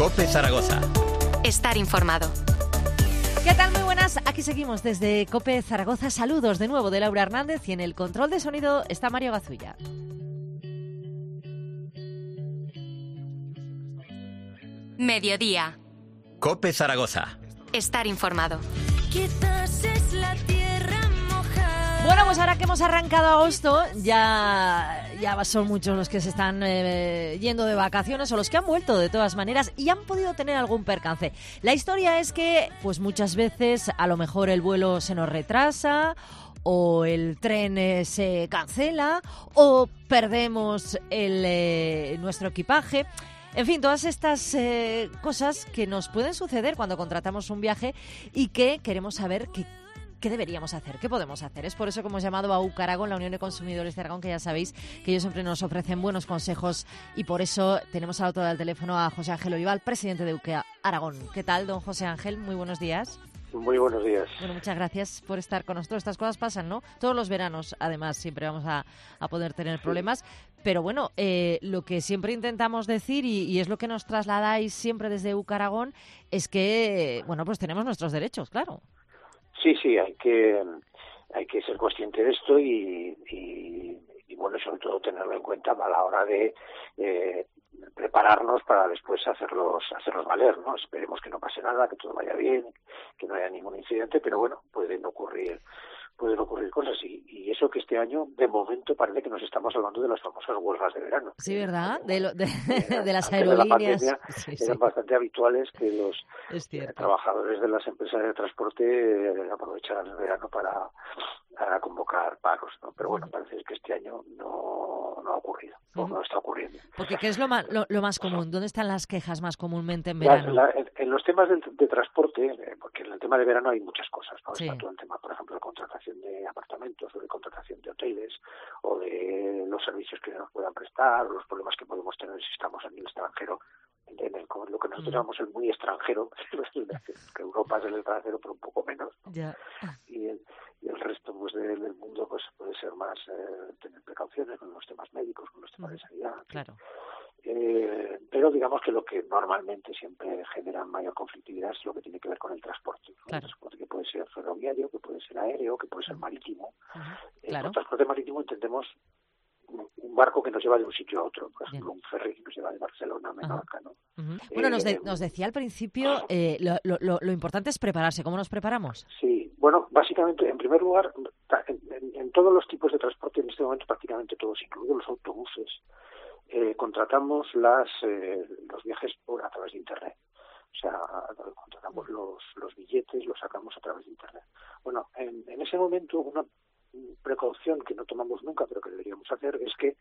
COPE Zaragoza. Estar informado. ¿Qué tal? Muy buenas. Aquí seguimos desde COPE Zaragoza. Saludos de nuevo de Laura Hernández y en el control de sonido está Mario Gazulla. Mediodía. COPE Zaragoza. Estar informado. Quizás es la tierra mojada. Bueno, pues ahora que hemos arrancado agosto, ya son muchos los que se están yendo de vacaciones o los que han vuelto de todas maneras y han podido tener algún percance. La historia es que, pues muchas veces, a lo mejor el vuelo se nos retrasa o el tren se cancela o perdemos nuestro equipaje. En fin, todas estas cosas que nos pueden suceder cuando contratamos un viaje y que queremos saber ¿qué deberíamos hacer? ¿Qué podemos hacer? Es por eso que hemos llamado a UCA Aragón, la Unión de Consumidores de Aragón, que ya sabéis que ellos siempre nos ofrecen buenos consejos y por eso tenemos al otro lado del teléfono a José Ángel Olival, presidente de UCA Aragón. ¿Qué tal, don José Ángel? Muy buenos días. Muy buenos días. Bueno, muchas gracias por estar con nosotros. Estas cosas pasan, ¿no? Todos los veranos, además, siempre vamos a poder tener problemas. Pero bueno, lo que siempre intentamos decir, y es lo que nos trasladáis siempre desde UCA Aragón, es que, bueno, pues tenemos nuestros derechos, claro. Sí, hay que ser consciente de esto y bueno, sobre todo tenerlo en cuenta a la hora de prepararnos para después hacerlos valer, ¿no? Esperemos que no pase nada, que todo vaya bien, que no haya ningún incidente, pero bueno, pueden ocurrir cosas y eso que este año de momento parece que nos estamos hablando de las famosas huelgas de verano. Sí, ¿verdad? De las aerolíneas. De la pandemia, sí. Eran bastante habituales que los trabajadores de las empresas de transporte aprovecharan el verano para convocar paros, ¿no? Pero bueno, parece que este año no ha ocurrido, no está ocurriendo. Porque ¿qué es lo más común? ¿Dónde están las quejas más comúnmente en verano? En los temas de transporte, porque en el tema de verano hay muchas cosas, ¿no? Sí. Está todo el tema, por ejemplo, de contratación de apartamentos o de contratación de hoteles o de los servicios que nos puedan prestar o los problemas que podemos tener si estamos en el extranjero. Como lo que nosotros llamamos el muy extranjero, que Europa es el extranjero, pero un poco menos, ¿no? Ya. Y el resto pues del mundo pues puede ser más tener precauciones con los temas médicos, con los temas de sanidad. Claro. Pero digamos que lo que normalmente siempre genera mayor conflictividad es lo que tiene que ver con el transporte, ¿no? Claro. El transporte que puede ser ferroviario, que puede ser aéreo, que puede ser marítimo. Claro. Por transporte marítimo entendemos un barco que nos lleva de un sitio a otro, por ejemplo, un ferry que nos lleva de Barcelona a Menorca, ¿no? Bueno, nos decía al principio, lo importante es prepararse. ¿Cómo nos preparamos? Sí, bueno, básicamente, en primer lugar, en todos los tipos de transporte, en este momento prácticamente todos, incluidos los autobuses, contratamos los viajes a través de Internet. O sea, contratamos los billetes, los sacamos a través de Internet. Bueno, en ese momento, una precaución que no tomamos nunca, pero que deberíamos hacer, es que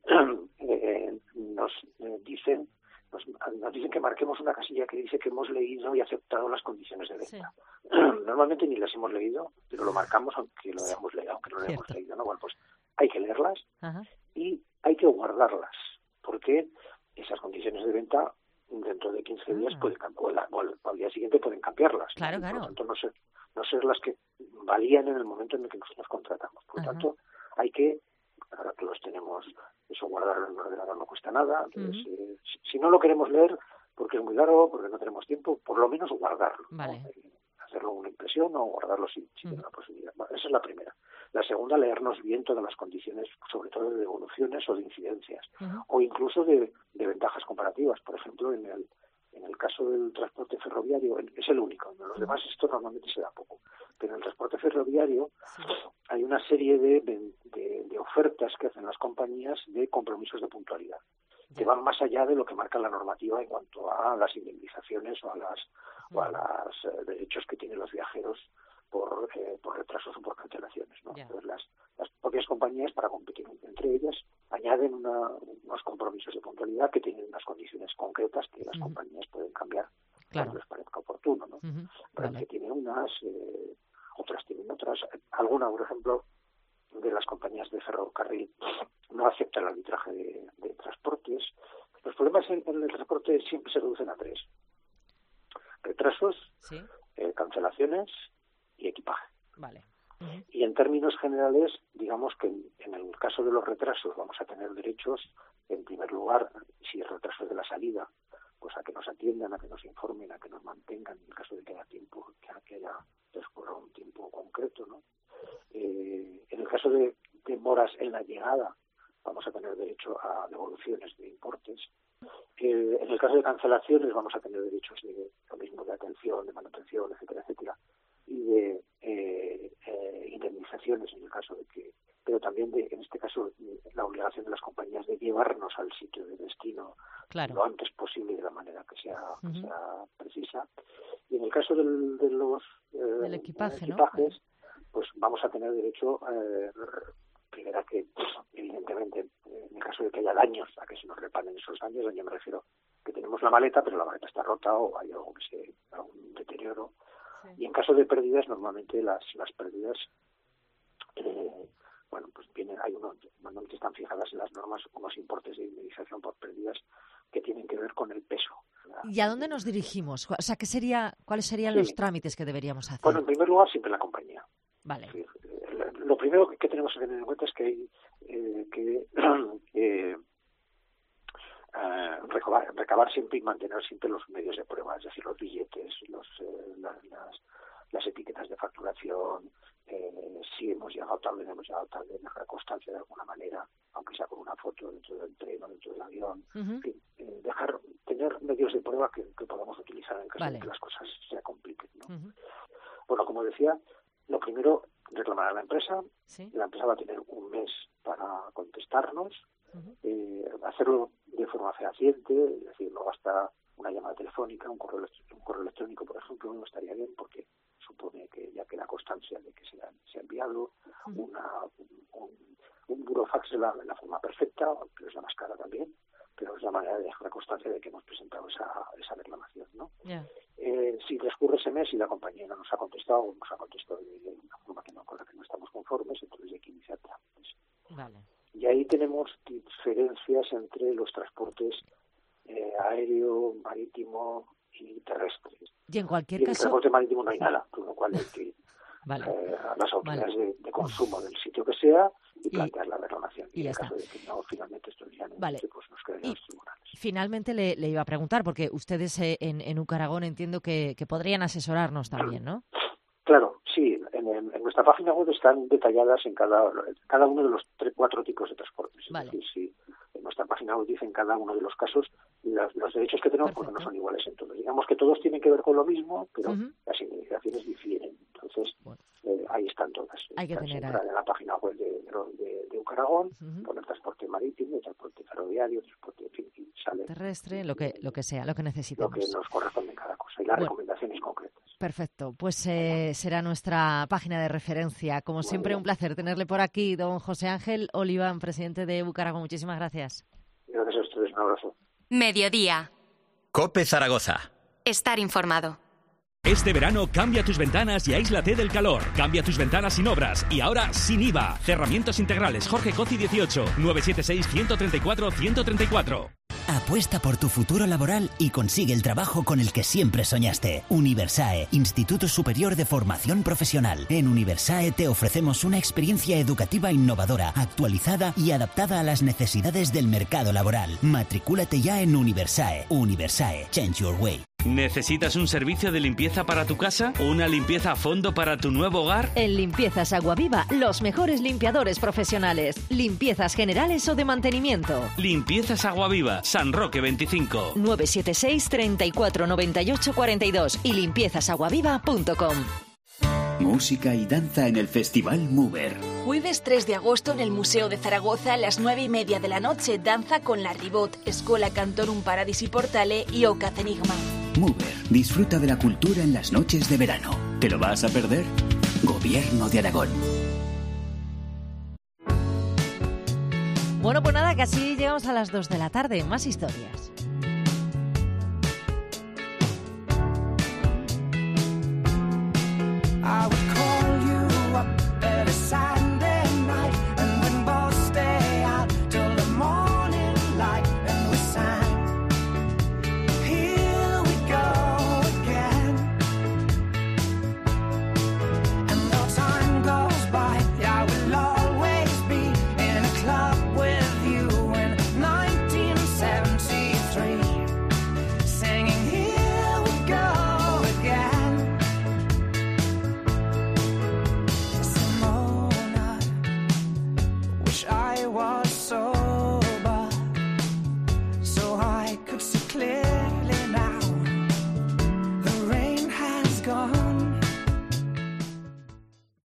nos dicen que marquemos una casilla que dice que hemos leído y aceptado las condiciones de venta. Sí. Normalmente ni las hemos leído, pero lo marcamos aunque lo hayamos leído, aunque no lo hayamos leído, ¿no? Bueno, pues hay que leerlas y hay que guardarlas, porque esas condiciones de venta dentro de 15 días pueden cambiar, o al día siguiente pueden cambiarlas. Claro, ¿no? claro. Por lo tanto, no ser las que valían en el momento en el que nosotros contratamos. Por lo tanto, hay que, ahora que los tenemos, eso guardarlo en un ordenador no cuesta nada. Entonces, si no lo queremos leer, porque es muy largo, porque no tenemos tiempo, por lo menos guardarlo. Vale. ¿no? Hacerlo una impresión o guardarlo si tiene la posibilidad. Bueno, esa es la primera. La segunda, leernos bien todas las condiciones, sobre todo de devoluciones o de incidencias, o incluso de ventajas comparativas. Por ejemplo, en el caso del transporte ferroviario, es el único. En los demás esto normalmente se da poco. Pero en el transporte ferroviario hay una serie de ofertas que hacen las compañías de compromisos de puntualidad, que van más allá de lo que marca la normativa en cuanto a las indemnizaciones o a los derechos que tienen los viajeros por retrasos o por cancelaciones, ¿no? Entonces las propias compañías, para competir entre ellas, añaden unos compromisos de puntualidad que tienen unas condiciones concretas que las compañías pueden cambiar cuando les parezca oportuno, ¿no? Que tiene unas, otras tienen otras. Alguna, por ejemplo, de las compañías de ferrocarril no acepta el arbitraje de transportes. Los problemas en el transporte siempre se reducen a tres: retrasos, cancelaciones y equipaje. Vale. Y en términos generales, digamos que en el caso de los retrasos vamos a tener derechos, en primer lugar, si el retraso es de la salida, pues a que nos nos atiendan, a que nos informen, a que nos mantengan en el caso de que haya tiempo, que haya transcurrido un tiempo concreto, ¿no? En el caso de demoras en la llegada, vamos a tener derecho a devoluciones de importes. En el caso de cancelaciones vamos a tener derechos de lo mismo, de atención, de manutención, etcétera, etcétera, y de indemnizaciones en el caso de que, pero también en este caso la obligación de las compañías de llevarnos al sitio de destino lo antes posible y de la manera que sea precisa. Y en el caso de los equipajes, pues vamos a tener derecho primero a que, evidentemente, en el caso de que haya daños, a que se nos reparen esos daños. Daño me refiero que tenemos la maleta, pero la maleta está rota o hay algo algún deterioro. Sí. Y en caso de pérdidas, normalmente las pérdidas, pues normalmente están fijadas en las normas unos importes de indemnización por pérdidas que tienen que ver con el peso. ¿Y a dónde nos dirigimos? O sea, ¿cuáles serían los trámites que deberíamos hacer? Bueno, en primer lugar, siempre la compañía. Vale. Sí, lo primero que tenemos que tener en cuenta es que hay recabar siempre y mantener siempre los medios de prueba, es decir, los billetes, las etiquetas de facturación, si hemos llegado tarde, dejar constancia de alguna manera, aunque sea con una foto dentro del tren o dentro del avión, tener medios de prueba que podamos utilizar en caso de que las cosas se compliquen, ¿no? Bueno, como decía, lo primero, reclamar a la empresa. ¿Sí? La empresa va a tener un mes para contestarnos, hacerlo de forma fehaciente, es decir, no basta una llamada telefónica, un correo electrónico, por ejemplo, no estaría bien porque supone que ya queda constancia de que se ha enviado. Un burofax es la forma perfecta, pero es la más cara también, pero es la manera de dejar constancia de que hemos presentado esa reclamación, ¿no? Yeah. Si transcurre ese mes y la compañía no nos ha contestado o nos ha contestado de una forma con la que no estamos conformes, entonces hay que iniciar trámites. Vale. Y ahí tenemos diferencias entre los transportes aéreo, marítimo y terrestre. Y en cualquier caso... En el transporte marítimo no hay nada, con lo cual hay que ir a las autoridades de consumo del sitio que sea y plantear la reclamación. Y en el caso de que no, finalmente esto ya no pues nos quedan los tribunales. Finalmente le iba a preguntar, porque ustedes en Ucaragón entiendo que podrían asesorarnos también, ¿no? Claro, sí. En nuestra página web están detalladas en cada uno de los 4 tipos de transportes. Vale. Es decir, si en nuestra página web dicen cada uno de los casos, los derechos que tenemos porque no son iguales en todos. Digamos que todos tienen que ver con lo mismo, pero las indemnizaciones difieren. Entonces, ahí están todas. Hay que tener en la página web de Ucaragón, poner transporte marítimo, transporte ferroviario, transporte terrestre, lo que sea, lo que necesitemos. Lo que nos corresponde en cada cosa y las recomendaciones concretas. Perfecto, pues será nuestra página de referencia. Como siempre, un placer tenerle por aquí, don José Ángel Oliván, presidente de Ucaragón. Muchísimas gracias. Gracias a ustedes, un abrazo. Mediodía. COPE Zaragoza. Estar informado. Este verano cambia tus ventanas y aíslate del calor. Cambia tus ventanas sin obras y ahora sin IVA. Cerramientos integrales Jorge Coci 18 976 134 134. Apuesta por tu futuro laboral y consigue el trabajo con el que siempre soñaste. Universae, Instituto Superior de Formación Profesional. En Universae te ofrecemos una experiencia educativa innovadora, actualizada y adaptada a las necesidades del mercado laboral. Matricúlate ya en Universae. Universae, change your way. ¿Necesitas un servicio de limpieza para tu casa o una limpieza a fondo para tu nuevo hogar? En Limpiezas Aguaviva, los mejores limpiadores profesionales. Limpiezas generales o de mantenimiento. Limpiezas Aguaviva, San Roque 25. 976 34 98 42 y limpiezasaguaviva.com. Música y danza en el Festival Mover. Jueves 3 de agosto en el Museo de Zaragoza a las 9:30 de la noche. Danza con la Ribot, Escola Cantorum Paradisi Portale y Ocaz Enigma. Mover. Disfruta de la cultura en las noches de verano. ¿Te lo vas a perder? Gobierno de Aragón. Bueno, pues nada, que así llegamos a las 2 de la tarde. Más historias.